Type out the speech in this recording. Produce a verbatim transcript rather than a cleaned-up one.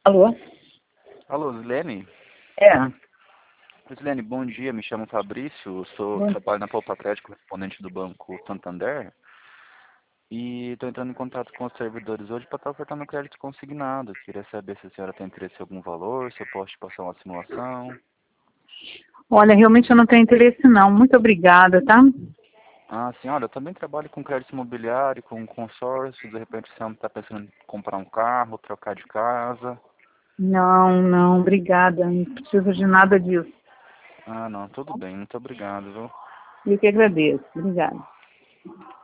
Alô? Alô, Zilene? É. Zilene, bom dia, me chamo Fabrício, sou, Bom, trabalho na Poupa Crédito, correspondente do Banco Santander, e estou entrando em contato com os servidores hoje para estar ofertando crédito consignado. Queria saber se a senhora tem interesse em algum valor, se eu posso te passar uma simulação. olha, realmente eu não tenho interesse não. Muito obrigada, tá? Ah, senhora, eu também trabalho com crédito imobiliário, com consórcio, de repente a senhora está pensando em comprar um carro, trocar de casa. Não, não, obrigada. Não preciso de nada disso. Ah, não, tudo bem, muito obrigado, viu? Eu que agradeço. Obrigada.